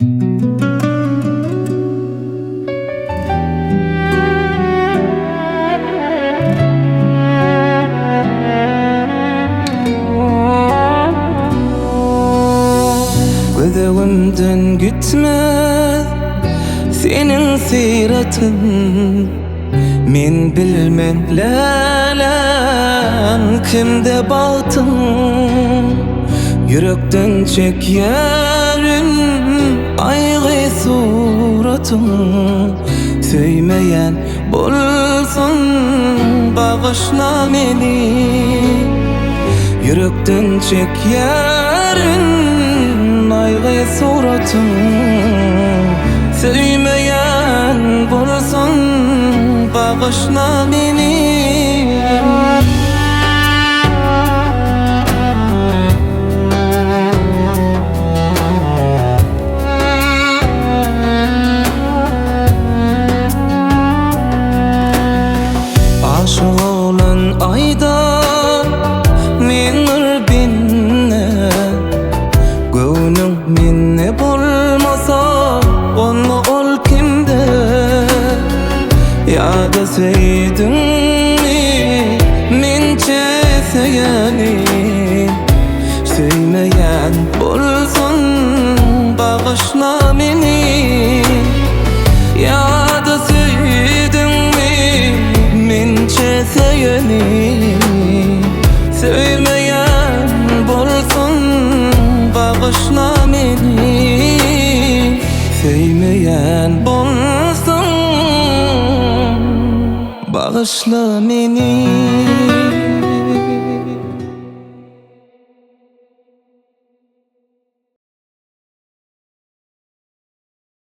Gözümden gitmez senin siratın. Men bilmem lälen kimde batın. Yürekten çekýärin aýgy suratın. Söýmeýän bolsun bagyşla meni. Yürekten çekýärin aýgy suratın. Söýmeýän bolsun bagyşla meni. Aşık olan ayda menir binne. Göwnüň menne bolmasa onu ol kimde? Ýa-da söýdüňmi mençe söýeni? Söýmeýän bolsun bagyşla meni. Ýa-da söýdüňmi mençe söýeni? Söýmeýän bolsun bagyşla meni. Söýmeýän bolsun bagyşla meni.